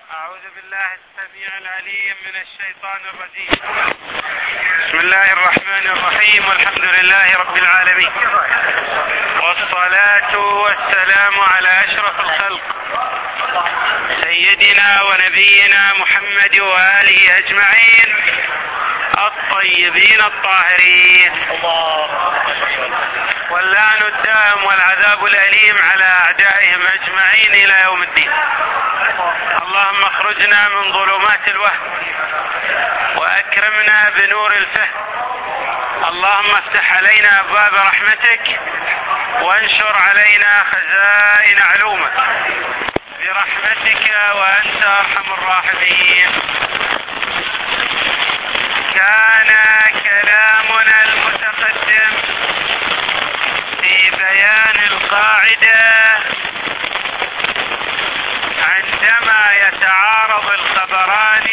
أعوذ بالله السميع العليم من الشيطان الرجيم. بسم الله الرحمن الرحيم، والحمد لله رب العالمين، والصلاة والسلام على أشرف الخلق سيدنا ونبينا محمد وآله أجمعين الطيبين الطاهرين، واللعن الدائم والعذاب الأليم على أعدائهم أجمعين إلى يوم الدين. اللهم اخرجنا من ظلمات الوهم وأكرمنا بنور الفهم. اللهم افتح علينا أبواب رحمتك وانشر علينا خزائن علومك برحمتك وأنت أرحم الراحمين. كان كلامنا المتقدم في بيان القاعدة عندما يتعارض الخبران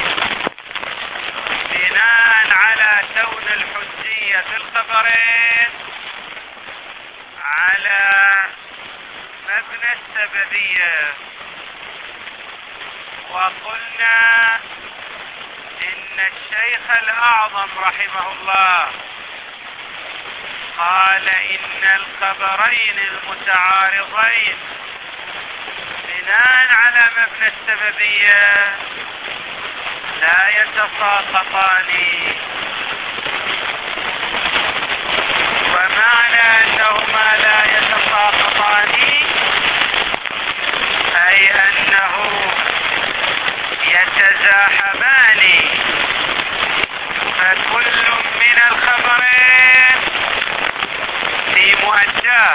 بناء على كون الحجية في الخبرين على مبنى السببية، وقلنا إن الشيخ الأعظم رحمه الله قال إن الخبرين المتعارضين بناء على مبنى السببية لا يتساقطان، ومعنى أنهما لا يتساقطان أي أنه يتزاحمان، فكل من الخبرين في مؤداه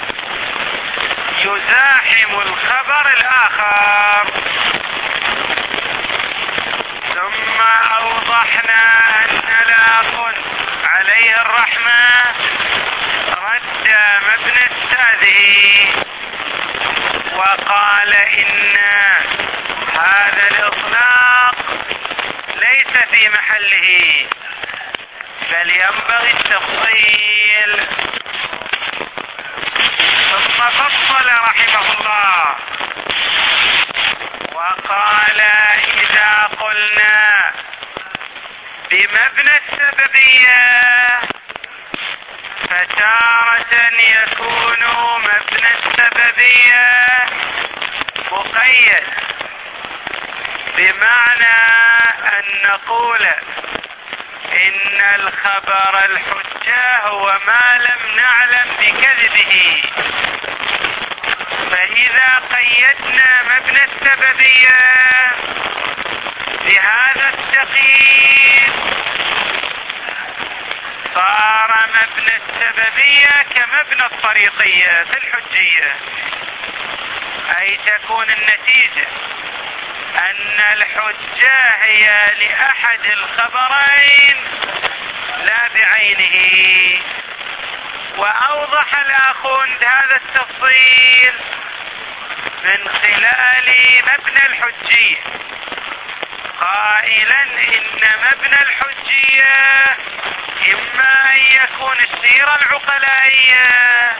يزاحم الخبر الآخر. ثم أوضحنا أن الأخ عليه الرحمة رد مبنى التأذي وقال إن هذا الإطلاق ليس في محله، بل ينبغي التفصيل. ثم فصل رحمه الله وقال إذا قلنا بمبنى السببية فتارة يكون مبنى السببية مقيد، بمعنى أن نقول إن الخبر الحجة هو ما لم نعلم بكذبه. فإذا قيدنا مبنى السببية بهذا التقييد صار مبنى السببية كمبنى الطريقية في الحجية، أي تكون النتيجة أن الحجة هي لأحد الخبرين لا بعينه. وأوضح الأخ هذا التفصيل من خلال مبنى الحجية قائلا إن مبنى الحجية إما أن يكون السيرة العقلائية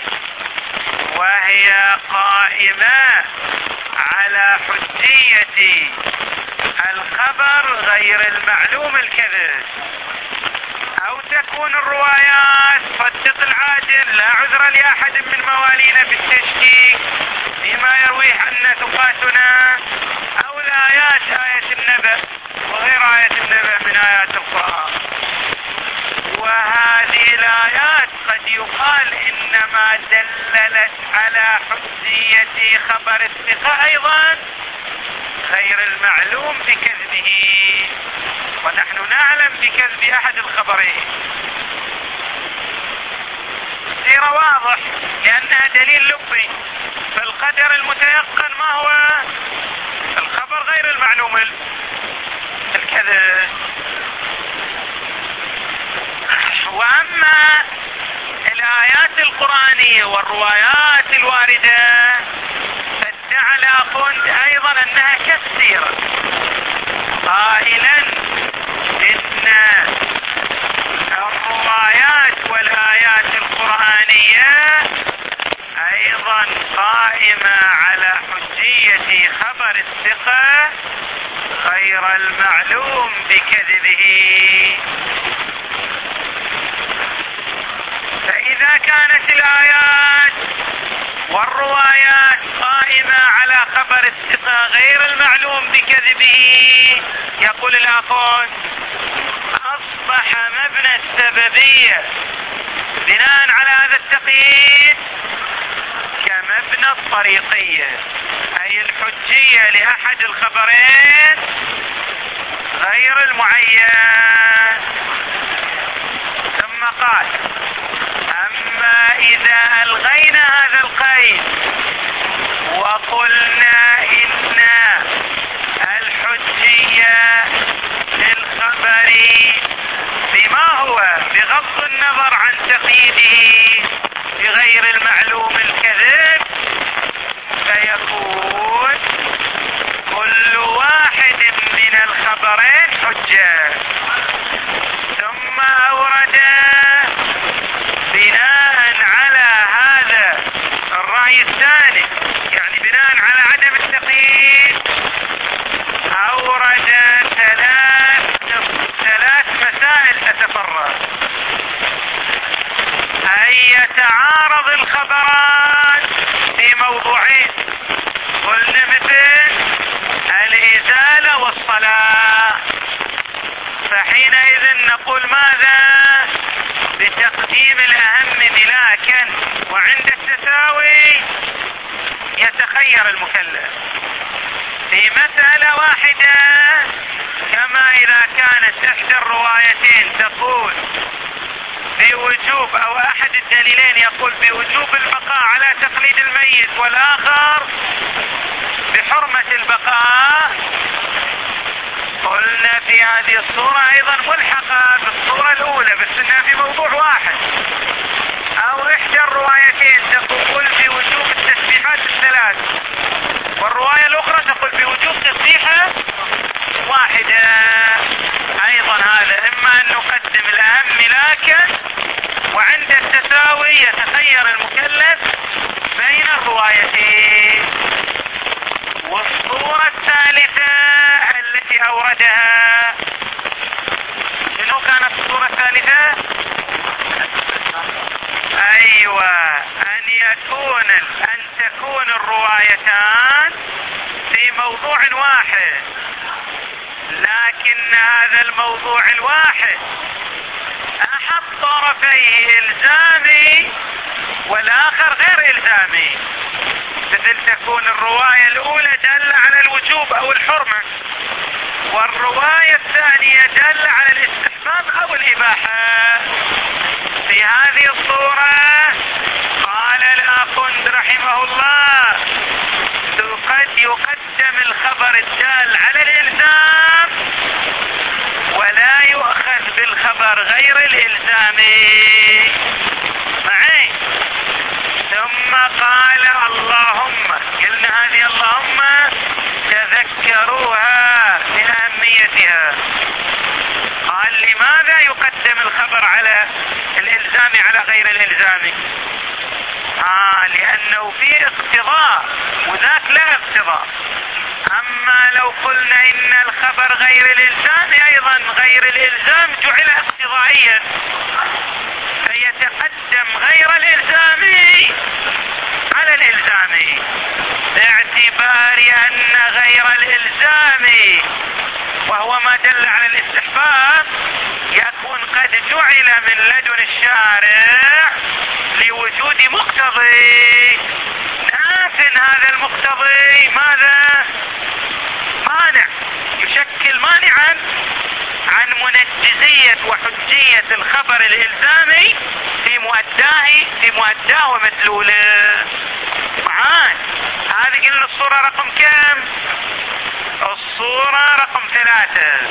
وهي قائمة على حجية الخبر غير المعلوم الكذب، أو تكون الروايات صدق العاجل لا عذر لأحد من موالينا بالتشكيك فيما يرويه عنا ثقاتنا، أو الآيات آية النبأ وغير آية النبأ من آيات القرآن. وهذه الآيات قد يقال إنما دللت على حجية خبر الثقة أيضا غير المعلوم بكذبه، ونحن نعلم بكذب أحد الخبرين. سيرة واضح لأنها دليل لبي، فالقدر المتيقن ما هو؟ الخبر غير المعلوم الكذب. وأما الآيات القرآنية والروايات الواردة فادعى الأخ أيضا أنها كالسيرة قائلا إن الروايات والآيات القرآنية ايضا قائمة على حجية خبر الثقة غير المعلوم بكذبه. فإذا كانت الآيات والروايات قائمة على خبر الثقة غير المعلوم بكذبه، يقول الآخر أصبح مبنى السببية بناء على هذا التقييد كمبنى الطريقية، أي الحجية لأحد الخبرين غير المعين. ثم قال أما إذا ألغينا هذا القيد وقلنا إن الحجية للخبر بما هو بغض النظر عن تقييده بغير المعلوم الكذب، فيكون كل واحد من الخبرين حجة. ثم أورد بناء على هذا الرأي الثاني، يعني بناء على عدم التقييد، أورد ثلاث مسائل تتفرع. أن يتعارض الخبران في موضوعين، قلنا مثل الإزالة والصلاة، فحينئذ نقول ماذا؟ بتقديم الأهم لكن، وعند التساوي يتخير المكلف في مسألة واحدة، كما إذا كانت إحدى الروايتين تقول بوجوب أو أحد الدليلين يقول بوجوب البقاء على تقليد الميت والآخر بحرمة البقاء، قلنا في هذه الصورة أيضا ملحقة بالصورة الأولى بس إنها في موضوع واحد. أو إحدى الروايتين تقول بوجوب التسبيحات الثلاث والرواية الأخرى تقول بوجوب تسبيحة واحدة، أيضا هذا إما أن نقدم الأهم لكن، وعند التساوي يتخير المكلف بين الروايتين. والصورة الثالثة التي أوردها، شنو كانت الصورة الثالثة؟ أيوة، أن تكون الروايتان في موضوع واحد، لكن هذا الموضوع الواحد أحد طرفيه إلزامي والآخر غير إلزامي، مثل تكون الرواية الأولى دل على الوجوب أو الحرمة، والرواية الثانية دل على الاستحباب أو الإباحة. في هذه الصورة قال الآخوند رحمه الله قد يقدم الخبر الدال على الإلزام ولا يؤخذ بالخبر غير الإلزامي معي. ثم قال اللهم، قلنا هذه اللهم تذكروها بأهميتها. قال لماذا يقدم الخبر على الإلزام على غير الإلزامي؟ لأنه في اقتضاء وذاك لا اقتضاء. أما لو قلنا إن الخبر غير الإلزام أيضا غير الإلزام جعل اقتضائيا، فيتقدم غير الإلزامي على الإلزامي، باعتبار أن غير الإلزامي وهو ما دل على الاستحباب يكون قد جعل من لدن الشارع لوجود مقتضي، لكن هذا المقتضي ماذا؟ مانع، يشكل مانعا عن منجزية وحجية الخبر الإلزامي في مؤداه ومدلوله. معان هذه قلنا الصورة رقم كم؟ الصورة رقم 3.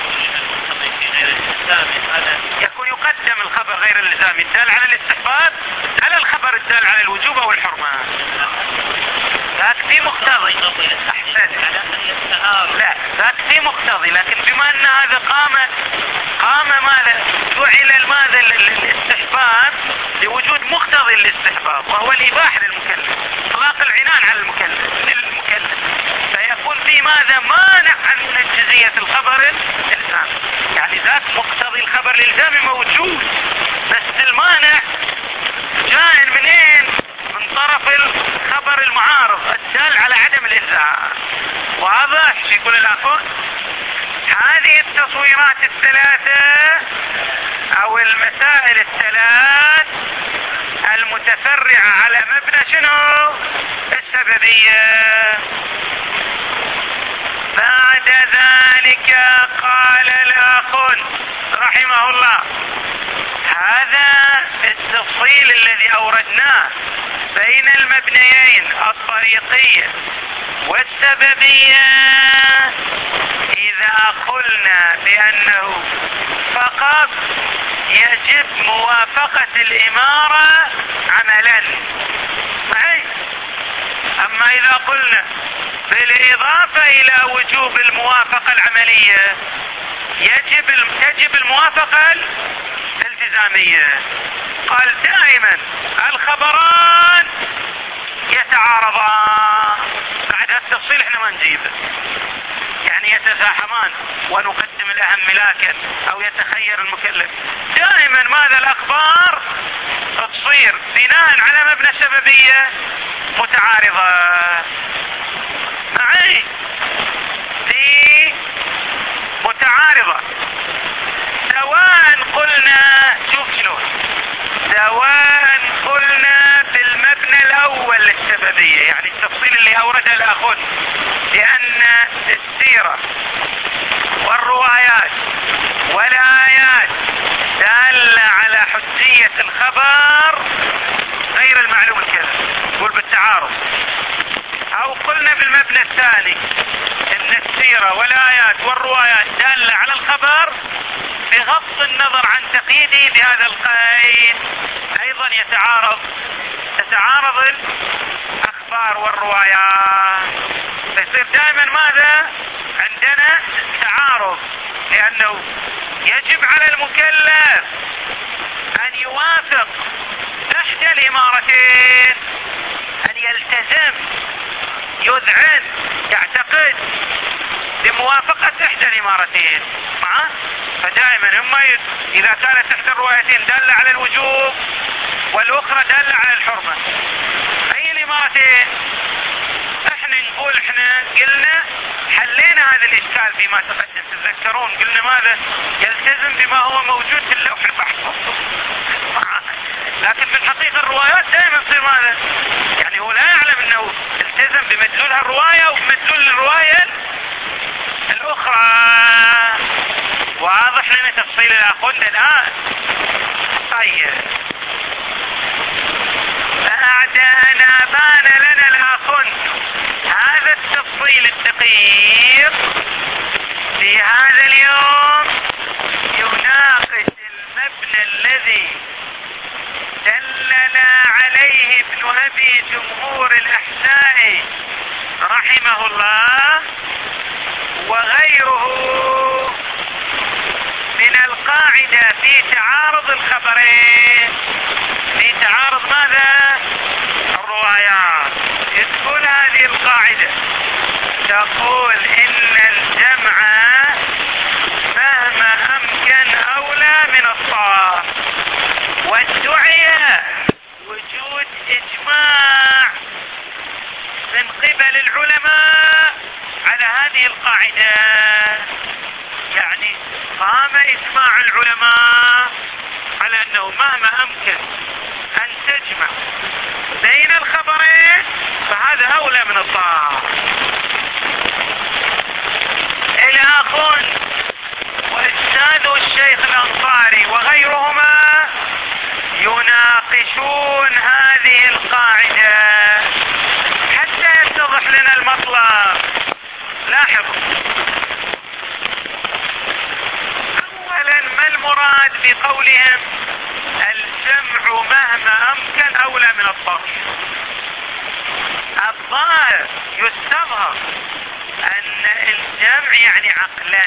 يكون يقدم الخبر غير الإلزامي الدال على الاستحباب على الخبر الدال على الوجوب أو الحرمة. ذاك في مقتضي. أحسن. لا ذاك في مقتضي، لكن بما ان هذا قام ماذا جعل ماذا الاستحباب لوجود مقتضي الاستحباب وهو الإباحة للمكلف، اطلاق العنان على المكلف فيكون في ماذا مانع عن منجزية الخبر الإلزامي. يعني ذاك مقتضي الخبر الإلزامي موجود، بس المانع جاء منين؟ من طرف الخبر المعارض الدال على عدم الإلزام. واضح؟ يقول الأخوة هذه التصويرات الثلاثة او المسائل الثلاث المتفرعة على مبنى شنو؟ السببية. بعد ذلك قال الأخ رحمه الله هذا التفصيل الذي أوردناه بين المبنيين الطريقية والسببية إذا قلنا بأنه فقط يجب موافقة الإمارة عملا معي، أما إذا قلنا بالإضافة إلى وجوب الموافقة العملية تجب الموافقة الالتزامية. قال دائما الخبران يتعارضان، بعد التفصيل احنا ما نجيبه، يعني يتزاحمان ونقدم الأهم لكن أو يتخير المكلف. دائما ماذا الأخبار تصير بناء على مبنى سببية متعارضة معي، دي متعارضة سواء قلنا شوف شلون، سواء قلنا بالمبنى الأول للسببية يعني التفصيل اللي أورده الأخوة لأن السيرة والروايات والآيات دالة على حجية الخبر غير المعلوم الكذب، قول بالتعارض. أو قلنا بالمبنى الثاني إن السيرة والآيات والروايات دالة على الخبر بغض النظر عن تقييده بهذا القيد أيضا تتعارض الأخبار والروايات، فيصير دائما ماذا عندنا تعارض، لأنه يجب على المكلف أن يوافق إحدى الإمارتين، أن يلتزم يذعن يعتقد بموافقة إحدى الإمارتين معه. فدائما إذا كانت إحدى الروايتين دالة على الوجوب والأخرى دالة على الحرمة، أي الإمارتين؟ احنا قلنا حلينا هذا الإشكال فيما تقدم، تتذكرون قلنا ماذا يلتزم بما هو موجود في اللوح المحفوظ، لكن في الحقيقة الروايات دائما تصير ماذا يعني هو لا يعلم أنه التزم بمدلولها الرواية وبمدلول الرواية الأخرى. واضح لنا تفصيل الأخوة الآن؟ طيب بعد أن أبان لنا الأخوة هذا التفصيل الدقيق في هذا اليوم يناقش المبنى الذي دلنا عليه ابن أبي جمهور الأحساء رحمه الله وغيره من القاعدة في تعارض الخبرين، في تعارض ماذا؟ الروايات. تقول هذه القاعدة تقول إن الجمع مهما أمكن أولى من الصواب، وادعي وجود إجماع من قبل العلماء على هذه القاعدة، يعني قام إجماع العلماء على أنه مهما أمكن أن تجمع بين الخبرين فهذا أولى من الصواب. الآخون وأستاذ الشيخ الأنصاري وغيرهما يناقشون هذه القاعدة حتى يتضح لنا المطلب. لاحظوا أولا ما المراد بقولهم الجمع مهما أمكن أولى من الظاهر؟ الظاهر يستظهر أن الجمع الجمع يعني عقلا.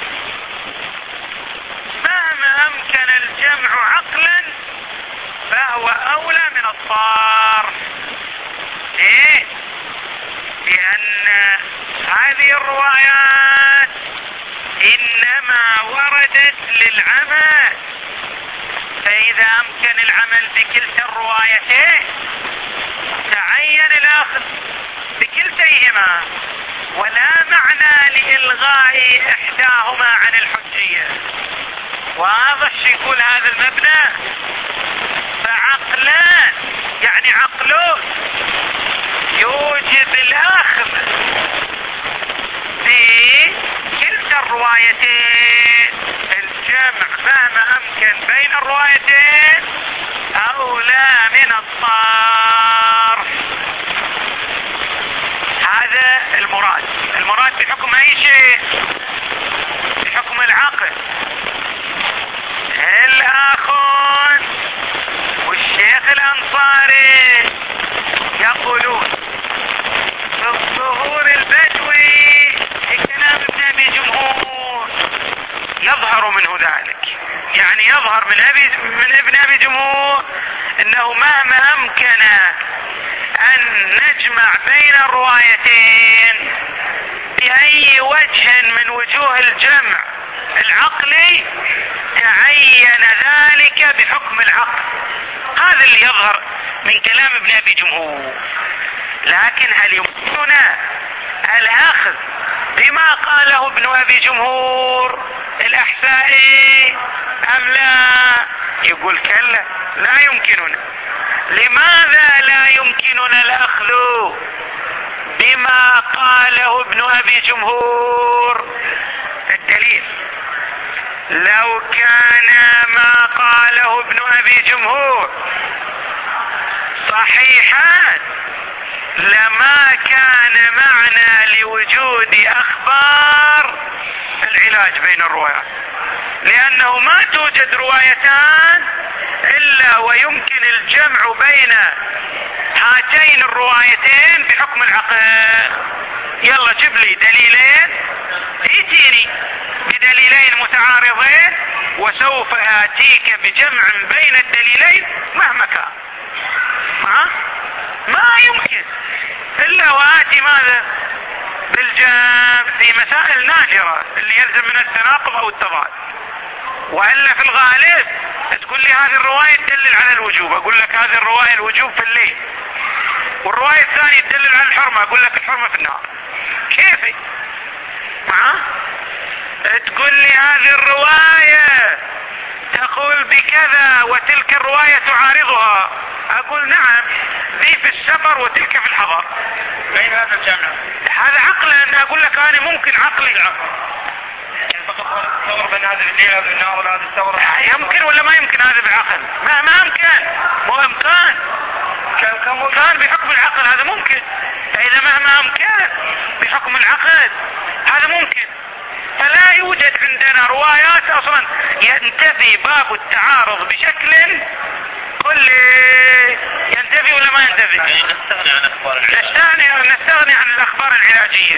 مهما امكن الجمع عقلا فهو اولى من الصرف. ليه؟ لان هذه الروايات انما وردت للعمل، فاذا امكن العمل بكلتا الروايتين تعين الاخذ بكلتيهما، ولا معنى لإلغاء احداهما عن الحجية. واضح شو يقول هذا المبنى؟ فعقلان يعني عقله يوجب الاخذ بكلتا الروايتين. الجمع مهما امكن بين الروايتين اولى من الصرف. هذا المراد بحكم اي شيء، بحكم العقل. الاخون والشيخ الانصاري يقولون في الظهور البدوي كلام ابن ابي جمهور يظهر منه ذلك، يعني يظهر من ابن ابي جمهور انه مهما امكن ان نجمع بين الروايتين باي وجه من وجوه الجمع العقلي تعين ذلك بحكم العقل. هذا اللي يظهر من كلام ابن ابي جمهور. لكن هل يمكننا الاخذ بما قاله ابن ابي جمهور الاحسائي ام لا؟ يقول كلا، لا يمكننا. لماذا لا يمكننا الاخذ بما قاله ابن ابي جمهور؟ الدليل: لو كان ما قاله ابن ابي جمهور صحيحا لما كان معنى لوجود اخبار العلاج بين الروايات، لانه ما توجد روايتان الا ويمكن الجمع بين هاتين الروايتين بحكم العقل. يلا جيب لي دليلين، ائتيني بدليلين متعارضين وسوف اتيك بجمع بين الدليلين مهما كان. ما يمكن الا واتي ماذا؟ بالجمع في مسائل نادرة اللي يلزم من التناقض او التضاد. والا في الغالب تقول لي هذه الرواية تدلل على الوجوب، اقول لك هذه الرواية الوجوب في الليل، والرواية الثانية تدلل على الحرمة، اقول لك الحرمة في النهار. كيفي؟ تقول لي هذه الرواية تقول بكذا وتلك الرواية تعارضها، اقول نعم، ذي في السفر وتلك في الحضر. بين هذا الجمع هذا عقلا. اقول لك انا ممكن عقلي فقط الثور بين هذا الليل وهذا النهار وهذا الثور يمكن ولا ما يمكن؟ هذا بعقل. ما امكن، مو امكان كان بحكم العقل، هذا ممكن. فاذا مهما امكن بحكم العقل هذا ممكن. فلا يوجد عندنا روايات اصلا ينتفي باب التعارض بشكل كلي. ينتفي ولا ما ينتفي؟ يعني نستغني عن اخبار العلاج، نستغني عن الاخبار العلاجية.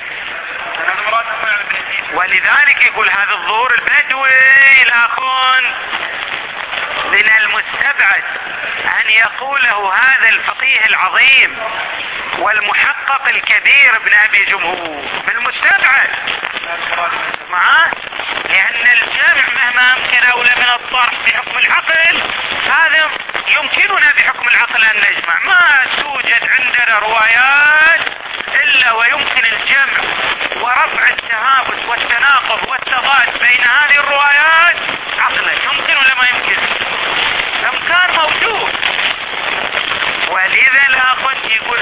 ولذلك يقول هذا الظهور البدوي الاخون من المستبعد ان يقوله هذا الفقيه العظيم والمحقق الكبير ابن ابي جمهور، بالمستبعد معاه، لان الجمع مهما امكن اولى من الصرف بحكم العقل. هذا يمكننا بحكم العقل ان نجمع. ما توجد عندنا روايات الا ويمكن الجمع ورفع التهابط والتناقض والتضاد بين هذه الروايات عقلا. يمكن ولا ما يمكن؟ الامكان موجود. ولذا الاخ يقول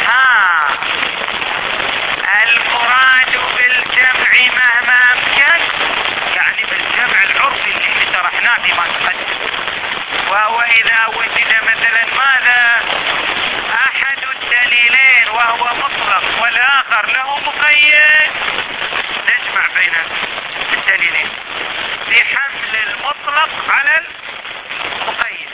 المراد بالجمع مهما امكن يعني بالجمع العرفي اللي شرحناه فيما تقدم، وهو اذا وجد مثلا ماذا؟ احد الدليلين وهو مطلق والاخر له مقيد، نجمع بين الدليلين بحمل المطلق على المقيد.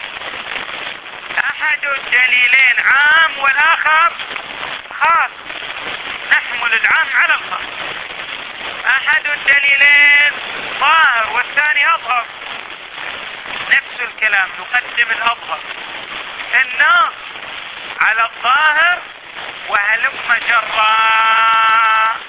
احد الدليلين عام والاخر خاص، نحمل العام على الخاص. أحد الدليلين ظاهر والثاني أظهر، نفس الكلام، نقدم الأظهر النص على الظاهر وهلم جرا.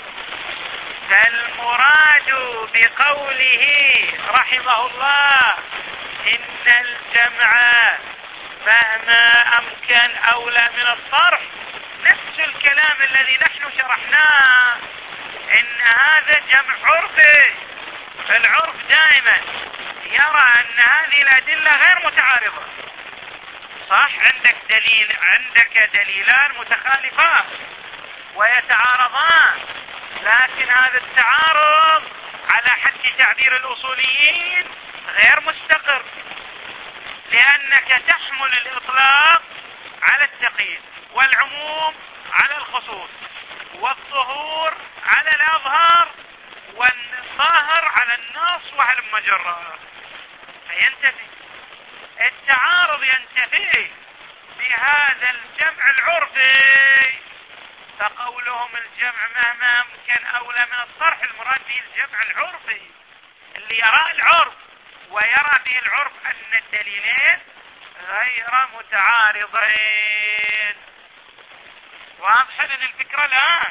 فالمراد بقوله رحمه الله إن الجمع مهما أمكن أولى من الصرح، نفس الكلام الذي نحن شرحناه، إن هذا جمع عرفي. العرف دائما يرى أن هذه الأدلة غير متعارضة، صح؟ عندك دليلان متخالفان ويتعارضان، لكن هذا التعارض على حد تعبير الأصوليين غير مستقر، لأنك تحمل الإطلاق على التقييد والعموم على الخصوص والظهور على الأظهر والظاهر على النص وهلم جرا، فينتفي التعارض، ينتفي بهذا الجمع العرفي. فقولهم الجمع مهما أمكن أولى من الصرح، المراد به الجمع العرفي اللي يرى العرف ويرى به العرف أن الدليلين غير متعارضين. واضح لنا الفكرة الآن؟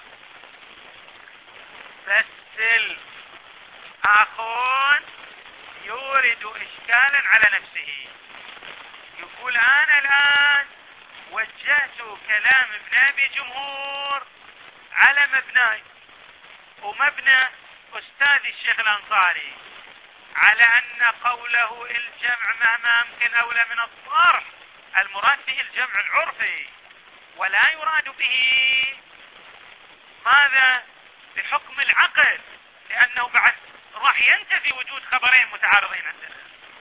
فالسل أخون يورد إشكالا على نفسه، يقول أنا الآن وجهت كلام ابن أبي جمهور على مبناي ومبنى أستاذ الشيخ الأنصاري على أن قوله الجمع مهما أمكن أولى من الصرح المراد به الجمع العرفي، ولا يراد به ماذا؟ بحكم العقل، لأنه بعد راح ينتفي وجود خبرين متعارضين عندنا.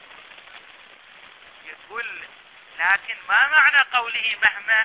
يقول لكن ما معنى قوله مهما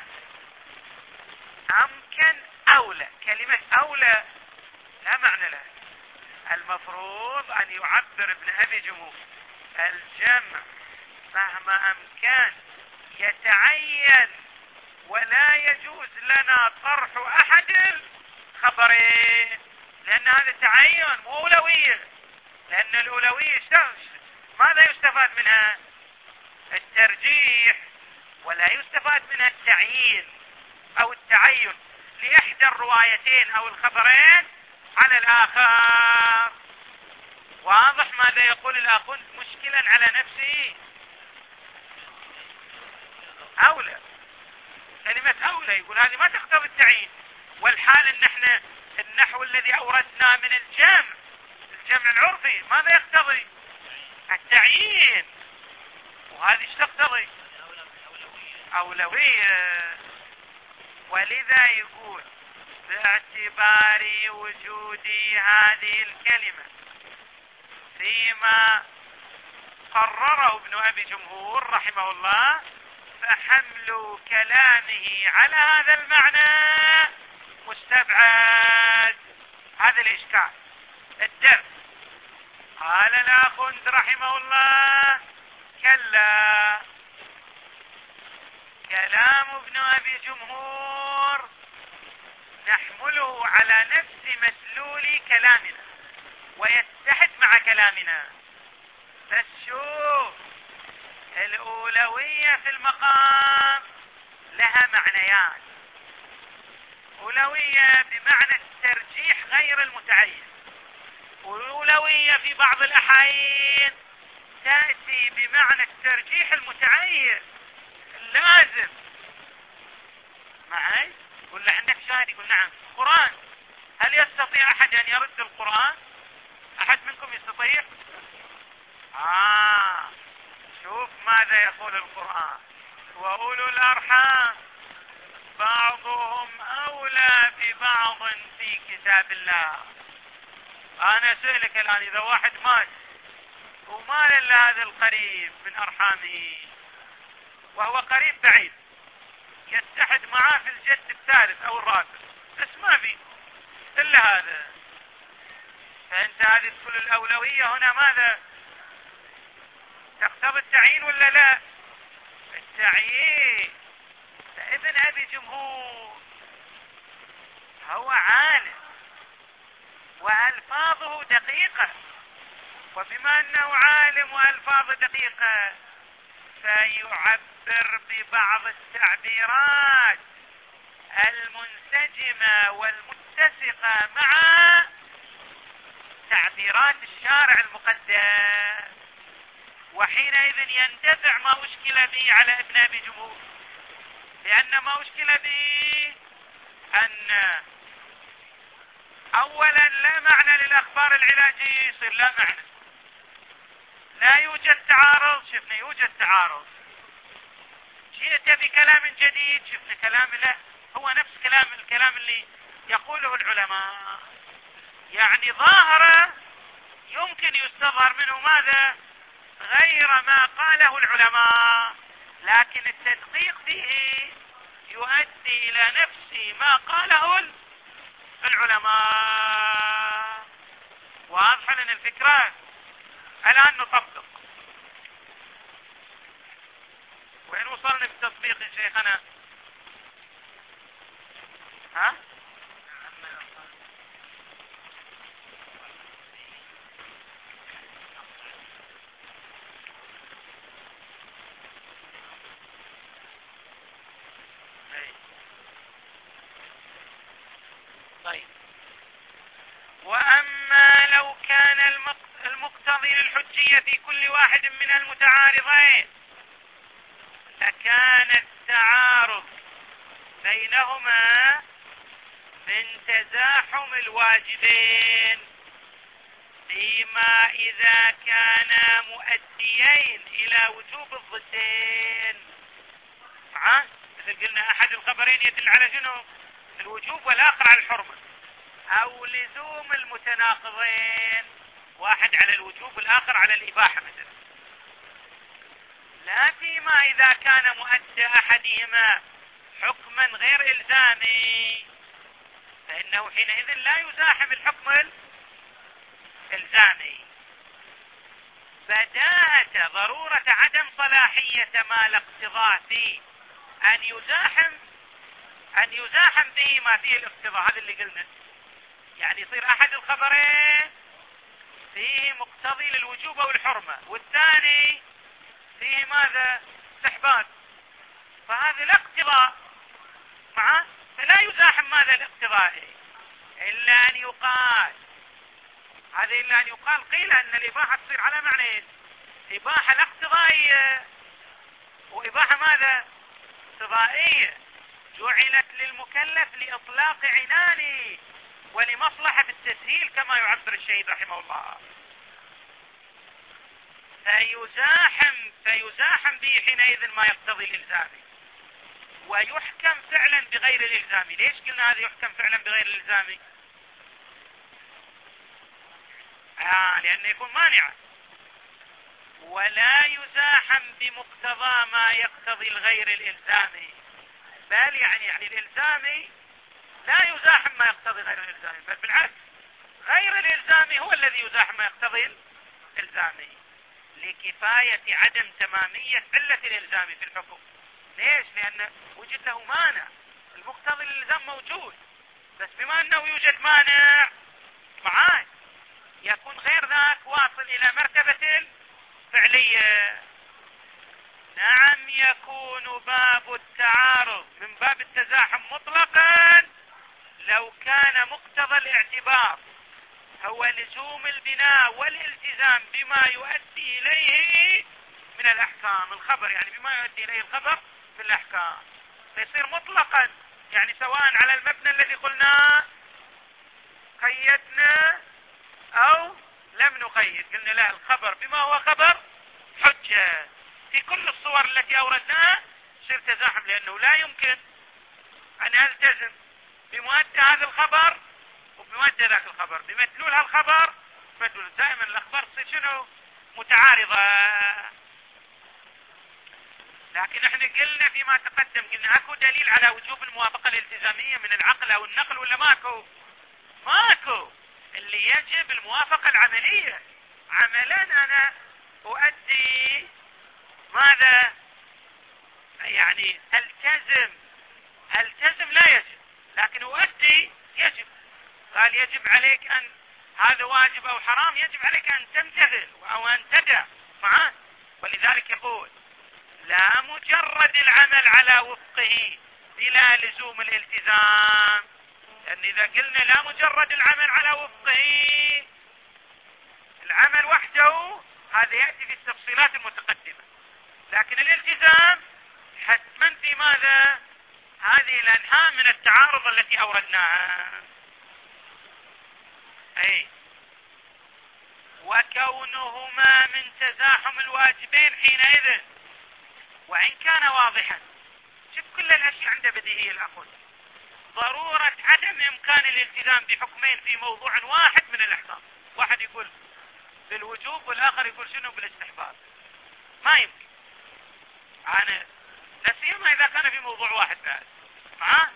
أمكن أولى؟ كلمة أولى لا معنى لها، المفروض أن يعبر ابن أبي جمهور الجمع مهما أمكن يتعين، ولا يجوز لنا طرح أحد الخبرين، لأن هذا تعين مو أولوية، لأن الأولوية ماذا يستفاد منها؟ الترجيح، ولا يستفاد منها التعيين أو التعين لإحدى الروايتين أو الخبرين على الآخر. واضح ماذا يقول الأخوند مشكلا على نفسه؟ أولى، كلمة أولى يقول هذه ما تقتضي التعيين، والحال ان احنا النحو الذي أوردناه من الجمع العرفي ماذا يقتضي؟ التعيين، وهذه ايش تقتضي؟ أولوية. ولذا يقول باعتبار وجود هذه الكلمة فيما قرره ابن أبي جمهور رحمه الله، فحمل كلامه على هذا المعنى مستبعد. هذا الإشكال الدرس. قال الأخوند رحمه الله كلا، كلام ابن أبي جمهور نحمله على نفس مسلول كلامنا ويتحد مع كلامنا. فالشوف الأولوية في المقام لها معنيان، أولوية بمعنى الترجيح غير المتعين، وأولوية في بعض الأحايين تأتي بمعنى الترجيح المتعين اللازم. معي؟ يقول له عندك شاهد؟ يقول نعم. القرآن، هل يستطيع أحد أن يرد القرآن؟ أحد منكم يستطيع؟ شوف ماذا يقول القرآن: وأولو الأرحام بعضهم أولى ببعض في كتاب الله. أنا أسألك الآن، إذا واحد مات وما إلا هذا القريب من أرحامه وهو قريب بعيد يتحد معاه في الجد الثالث أو الرابع، بس ما في إلا هذا، فأنت هذه تقول الأولوية هنا ماذا؟ تقتضي التعيين ولا لا؟ التعيين. فابن أبي جمهور هو عالم، وهل ألفاظه دقيقة، وبما أنه عالم وألفاظه دقيقة فيعبر ببعض التعبيرات المنسجمة والمتسقة مع تعبيرات الشارع المقدس، وحينئذ يندفع ما أشكل به على ابن أبي جمهور، لأن ما أشكل به أن أولا لا معنى للأخبار العلاجية، يصير لا معنى، لا يوجد تعارض، شفنا يوجد تعارض، جئت بكلام جديد، شفنا كلام له هو نفس الكلام اللي يقوله العلماء، يعني ظاهرة يمكن يستظهر منه ماذا؟ غير ما قاله العلماء، لكن التدقيق فيه يؤدي إلى نفس ما قاله العلماء. واضح لنا الفكرة؟ الآن نطبق. وين وصلنا بالتطبيق يا شيخنا؟ ها؟ طيب، وأما لو كان المقتضي للحجية في كل واحد من المتعارضين لكان التعارض بينهما من تزاحم الواجبين، فيما إذا كانا مؤديين إلى وجوب الضدين. مثل قلنا أحد الخبرين يدل على شنو؟ الوجوب والآخر على الحرمة، أو لزوم المتناقضين، واحد على الوجوب والآخر على الإباحة مثلا. لا فيما إذا كان مؤدى أحدهما حكما غير إلزامي، فإنه حينئذ لا يزاحم الحكم الإلزامي. بداءة ضرورة عدم صلاحية ما لا اقتضاء فيه أن يزاحم به ما فيه الاقتضاء، هذا اللي قلنا. يعني يصير أحد الخبرين فيه مقتضي للوجوب أو الحرمة، والثاني فيه ماذا؟ استحباب، فهذا لا اقتضاء معه، فلا يزاحم ماذا الاقتضاء، إلا أن يقال هذا، إلا أن يقال قيل أن الإباحة تصير على معنى إباحة لا اقتضائية وإباحة ماذا؟ اقتضائية، جعلت للمكلف لإطلاق عنانه ولمصلحة التسهيل كما يعبر الشهيد رحمه الله، فيزاحم به حينئذ ما يقتضي الإلزام، ويحكم فعلا بغير الإلزام. ليش قلنا هذا يحكم فعلا بغير الإلزام؟ لأنه يكون مانعا، ولا يزاحم بمقتضى ما يقتضي الغير الإلزامي، بل يعني الإلزامي لا يزاحم ما يقتضي غير الإلزامي، بل بالعكس غير الإلزامي هو الذي يزاحم ما يقتضي الإلزامي، لكفاية عدم تمامية علة الإلزام في الحكم. ليش؟ لأن وجد له مانع، المقتضي الإلزام موجود، بس بما أنه يوجد مانع معاه يكون غير ذاك واصل إلى مرتبة الفعلية. نعم، يكون باب التعارض من باب التزاحم مطلقا لو كان مقتضى الاعتبار هو لزوم البناء والالتزام بما يؤدي إليه من الأحكام، الخبر يعني بما يؤدي إليه الخبر في الأحكام، فيصير مطلقا، يعني سواء على المبنى الذي قلنا قيدنا أو لم نقيد، قلنا لا، الخبر بما هو خبر حجة في كل الصور التي أوردناها يصير تزاحم، لأنه لا يمكن أن ألتزم بمؤدى هذا الخبر وبمؤدى ذاك الخبر، بمدلول هالخبر مدلول. دائما الأخبار تصير شنو؟ متعارضة. لكن احنا قلنا فيما تقدم، قلنا اكو دليل على وجوب الموافقة الالتزامية من العقل او النقل، ولا ماكو اللي يجب الموافقة العملية. عملا انا اؤدي ماذا؟ يعني التزم لا يجب، لكن اؤدي يجب. قال يجب عليك ان هذا واجب أو حرام يجب عليك أن تمتثل أو أن تدع معه. ولذلك يقول لا مجرد العمل على وفقه بلا لزوم الالتزام، لأن إذا قلنا لا مجرد العمل على وفقه، العمل وحده هذا يأتي في التفصيلات المتقدمة، لكن الالتزام حتما في ماذا؟ هذه الأنحاء من التعارض التي أوردناها. أي وكونهما من تزاحم الواجبين حينئذ وإن كان واضحا، شوف كل الأشياء عنده بديهية الأخذ، ضرورة عدم إمكان الالتزام بحكمين في موضوع واحد من الأحكام، واحد يقول بالوجوب والآخر يقول شنو بالاستحباب، ما يمكن. أنا لا سيما إذا كان في موضوع واحد بعد معاه.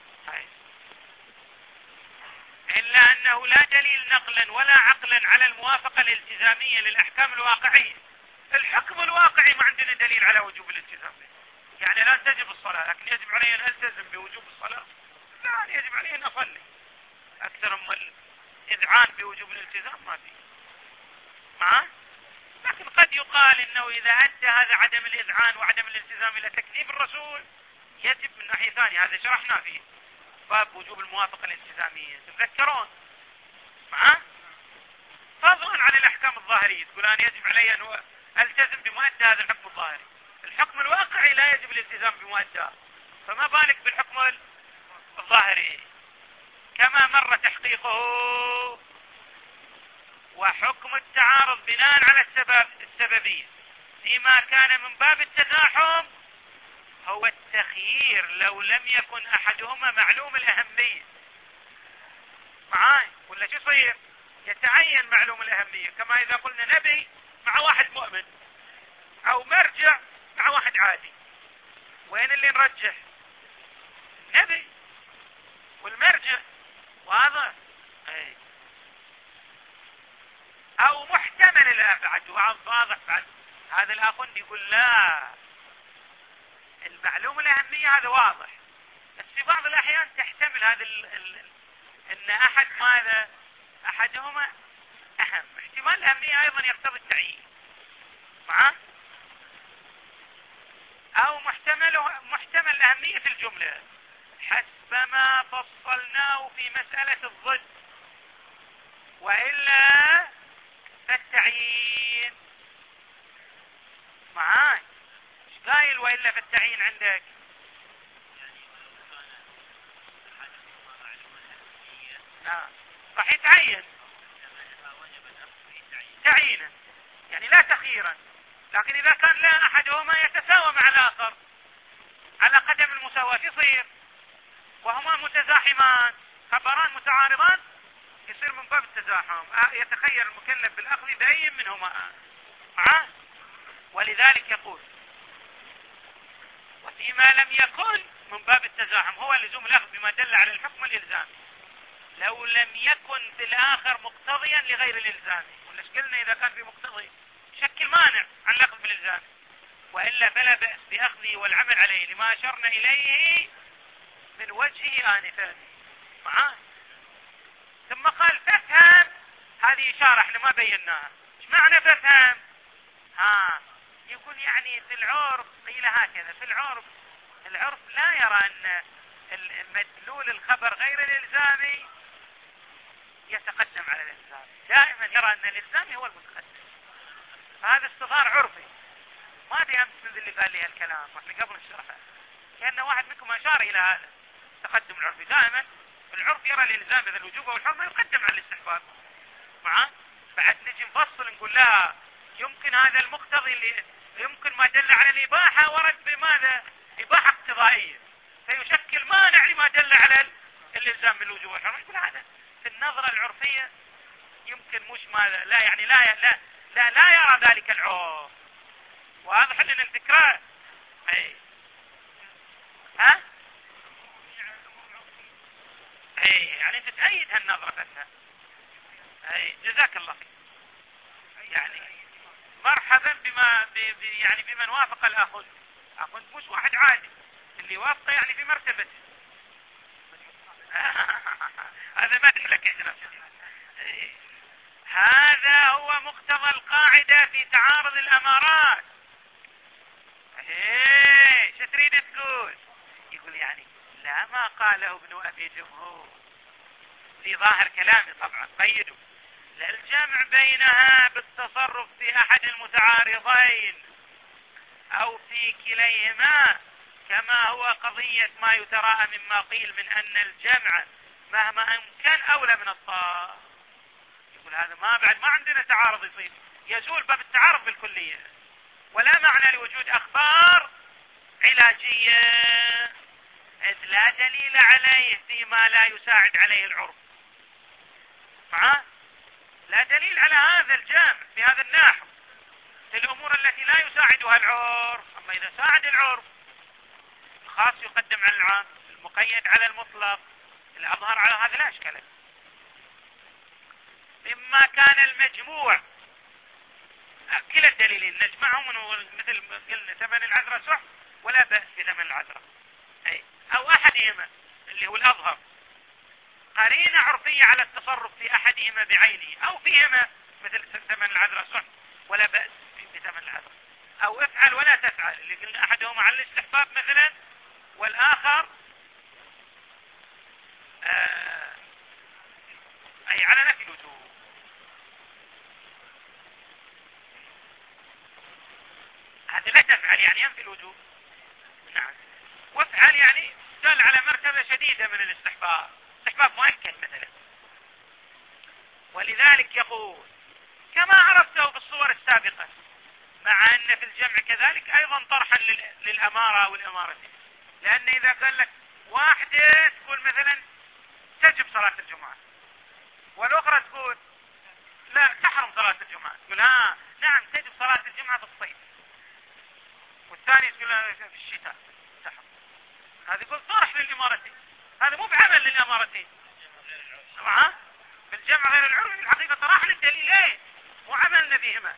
إلا أنه لا دليل نقلا ولا عقلا على الموافقة الالتزامية للأحكام الواقعية. الحكم الواقعي ما عندنا دليل على وجوب الالتزام، يعني لا تجب الصلاة لكن يجب علي أن ألتزم بوجوب الصلاة، لا يجب علي أن أصلي أكثر من الإذعان بوجوب الالتزام ما فيه معاه. لكن قد يقال إنه إذا أدى هذا عدم الإذعان وعدم الالتزام إلى تكذيب الرسول يجب من ناحية ثانية، هذا شرحنا فيه باب وجوب الموافقة الالتزامية تتذكرون معاه. فضلا عن الأحكام الظاهرية تقول أنا يجب علي أن ألتزم بمؤدى هذا الحكم الظاهري، الحكم الواقعي لا يجب الالتزام بمؤداه، فما بالك بالحكم الظاهري. كما مر تحقيقه. وحكم التعارض بناء على السببية فيما كان من باب التزاحم هو التخيير لو لم يكن أحدهما معلوم الأهمية معاي، ولا شو يصير؟ يتعين معلوم الأهمية، كما إذا قلنا نبي مع واحد مؤمن أو مرجع مع واحد عادي، وين اللي نرجح؟ نبي والمرجع واضح. أو محتمل الأبعد واضح بعد. هذا الآخوند يقول لا، المعلوم الأهمية هذا واضح، بس في بعض الأحيان تحتمل هذا إن ماذا أحدهما أهم. احتمال الأهمية أيضا يقتضي التعيين معه. أو محتمل الأهمية في الجملة حسب ما فصلناه في مسألة الضد، وإلا فالتعيين معاي. ايش قايل وإلا فالتعيين عندك؟ راح يتعين تعيينا، يعني لا تخييرا. لكن إذا كان لا أحدهما يتساوى مع الآخر على قدم المساواة يصير، وهما متزاحمان خبران متعارضان، يصير من باب التزاحم يتخير المكلف بالأخذ بأي منهما معه. ولذلك يقول وفيما لم يكن من باب التزاحم هو لزوم الأخذ بما دل على الحكم الإلزامي لو لم يكن في الآخر مقتضيا لغير الإلزامي. ولا قلنا إذا كان في مقتضي شكل مانع عن الأخذ بالإلزام، وإلا فلا بأس بأخذه والعمل عليه لما أشرنا إليه من وجهه آنفا معاه. ثم قال فافهم، هذه إشارة احنا ما بيناها. ايش معنى فافهم؟ يقول يعني في العرف قيل هكذا، في العرف لا يرى أن مدلول الخبر غير الإلزامي يتقدم على الإلزام، دائما يرى أن الإلزامي هو المتقدم. فهذا استظهار عرفي، ما ادري امس اللي قال لي هالكلام واحنا قبل نشرحه، كأن واحد منكم اشار الى هذا التقدم العرفي. دائما العرف يرى الالزام اذا الوجوب او الحرمه يقدم على الاستحباب معاه. بعد نجي نفصل نقول لا، يمكن هذا المقتضي اللي يمكن ما دل على الاباحه ورد بماذا؟ اباحه اقتضائيه فيشكل مانع لما دل على الالزام بالوجوب والحرمه. يقول هذا في النظره العرفيه يمكن مش ماذا، لا يعني لا يرى ذلك العرف. واضح لنا الفكرة. يعني انت تأيد هالنظرة بس. جزاك الله خير. يعني مرحبا يعني بمن وافق الأخذ مش واحد عادي، اللي وافق يعني في مرتبته. هذا مدح لك يا جناب. هذا هو مقتضى القاعدة في تعارض الأمارات. شو تريد تقول؟ يقول يعني لا، ما قاله ابن أبي جمهور في ظاهر كلامي طبعا قيدوا، لا الجمع بينها بالتصرف في أحد المتعارضين أو في كليهما، كما هو قضية ما يتراءى مما قيل من أن الجمع مهما أمكن أولى من الطاعة. يقول هذا ما عندنا تعارض يصير، يزول باب التعارض بالكلية، ولا معنى لوجود أخبار علاجية إذ لا دليل عليه فيما لا يساعد عليه العرف. لا دليل على هذا الجمع في هذا النحو في الأمور التي لا يساعدها العرف. أما إذا ساعد العرف، الخاص يقدم على العام، المقيد على المطلق، الأظهر على هذا لا أشكال. مما كان المجموع كلا الدليلين نجمعهم، مثل قلنا ثمن العذرة سح ولا بأس بثمن العذرة، أو أحدهما اللي هو الأظهر قرينة عرفية على التصرف في أحدهما بعينه، أو فيهما مثل ثمن العذرة سح ولا بأس بثمن العذرة، أو افعل ولا تفعل اللي قلنا أحدهما على الاستحباب مثلا والآخر أي على نفي الوجوب. هذا لا تفعل يعني ينفي الوجوب، نعم، وافعل يعني دل على مرتبة شديدة من الاستحباب، استحباب مؤكد مثلا. ولذلك يقول كما عرفته في الصور السابقة، مع أن في الجمع كذلك أيضا طرحا للأمارة أو الأمارة، لأن إذا قال لك واحدة تقول مثلا تجب صلاة الجمعة، والأخرى تقول لا تحرم صلاة الجمعة، تقول نعم تجب صلاة الجمعة في الصيف، والثاني تقول في الشتاء تحرم. هذا يقول طرح للإمارتين، هذا مو بعمل للأمارتين. بالجمع غير العرف في الحقيقة طرح للدليلين وعملنا بهما.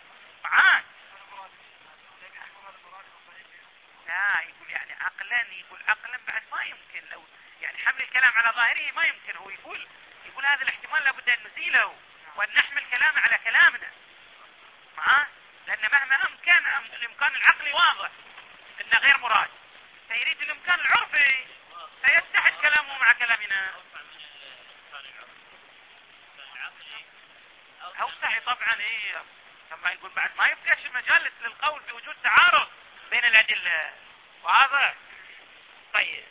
لا يقول يعني عقلا، يقول عقلا بعد ما يمكن، لو يعني حمل الكلام على ظاهره ما يمكن. هو يقول هذا الاحتمال لابد أن نزيله وأن نحمل كلام على كلامنا، لأن مهما أمكن الإمكان العقلي واضح إنه غير مراد، فيريد الإمكان العرفي سيتحد كلامه مع كلامنا. أوسع طبعا ثم يقول بعد ما يبقاش مجال للقول بوجود تعارض بين الأدلة، واضح. طيب،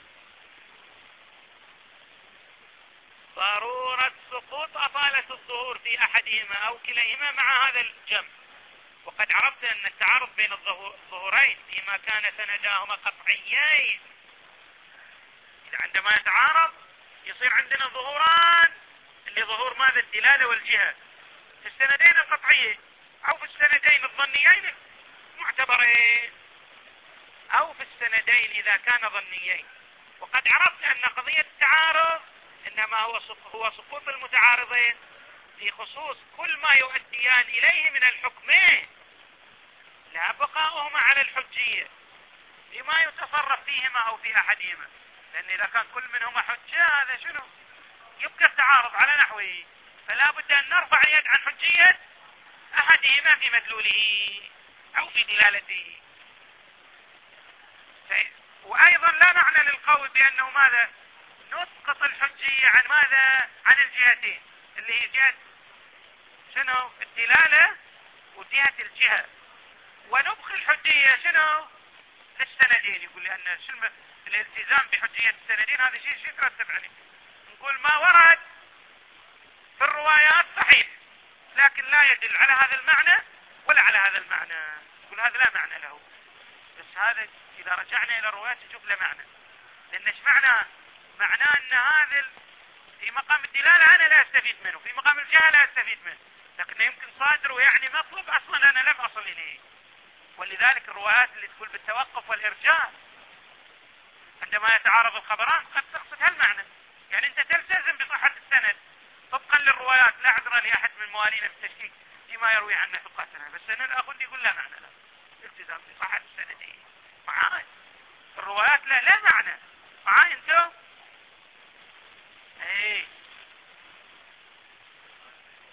ضرورة سقوط أطالة الظهور في أحدهما أو كليهما مع هذا الجمع. وقد عرفت أن التعارض بين الظهورين فيما كان سنداهما قطعيين، إذا عندما يتعارض يصير عندنا ظهوران، اللي ظهور ماذا؟ الدلالة والجهة في السندين القطعيين، أو في السندين الظنيين معتبرين، أو في السندين إذا كان ظنيين. وقد عرفت أن قضية التعارض إنما هو سقوط المتعارضين في خصوص كل ما يؤديان إليه من الحكمين، لا بقاؤهما على الحجية بما يتصرف فيهما أو في أحدهما، لأن إذا كان كل منهما حجة هذا شنو؟ يبقى التعارض على نحوه، فلا بد أن نرفع اليد عن حجية أحدهما في مدلوله أو في دلالته. وأيضا لا معنى للقول بأنه ماذا؟ نسقط الحجية عن ماذا؟ عن الجهتين، اللي هي جهة شنو؟ الدلالة وجهة الجهة، ونبقي الحجية شنو؟ للسندين. يقول لأن الالتزام بحجية السندين هذا شيء يترتب عليه. نقول ما ورد في الروايات صحيح، لكن لا يدل على هذا المعنى ولا على هذا المعنى، يقول هذا لا معنى له. بس هذا إذا رجعنا إلى الروايات نشوف له معنى، لأن ايش معناه أن هذا في مقام الدلالة أنا لا أستفيد منه، في مقام الجهة لا أستفيد منه، لكنه يمكن صادر ويعني مطلب أصلا أنا لم أصل إليه. ولذلك الروايات اللي تقول بالتوقف والإرجاء عندما يتعارض الخبران قد تقصد هالمعنى، يعني أنت تلتزم بصحة السند طبقا للروايات، لا عذر لأحد من موالينا في التشكيك فيما يروي عنه ثقاتنا، بس أنا الأخذ يقول لا معنى له، التزام بصحة السند معاي الروايات لا معنى معاي انتو.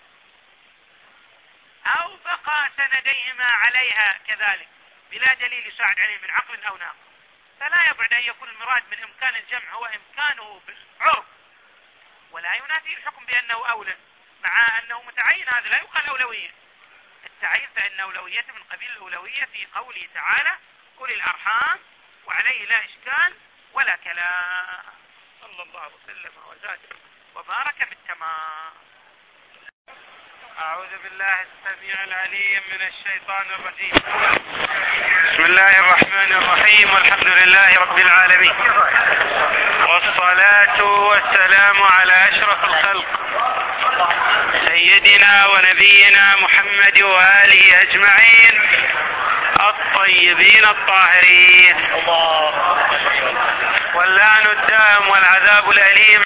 سنديهما عليها كذلك بلا دليل يساعد عليه من عقل أو ناقل، فلا يبعد أن يكون المراد من إمكان الجمع هو إمكانه بالعرف، ولا ينافي الحكم بأنه أولى، مع أنه متعين. هذا لا يقال أولوية. التعيين فإن أولويته من قبيل الأولوية في قوله تعالى أولي الأرحام، وعليه لا إشكال ولا كلام. صلى الله وسلم وزاد وبارك بالتمام. أعوذ بالله السميع العليم من الشيطان الرجيم. بسم الله الرحمن الرحيم، والحمد لله رب العالمين، والصلاة والسلام على أشرف الخلق سيدنا ونبينا محمد وآله أجمعين الطيبين الطاهرين، واللعن الدائم والعذاب الأليم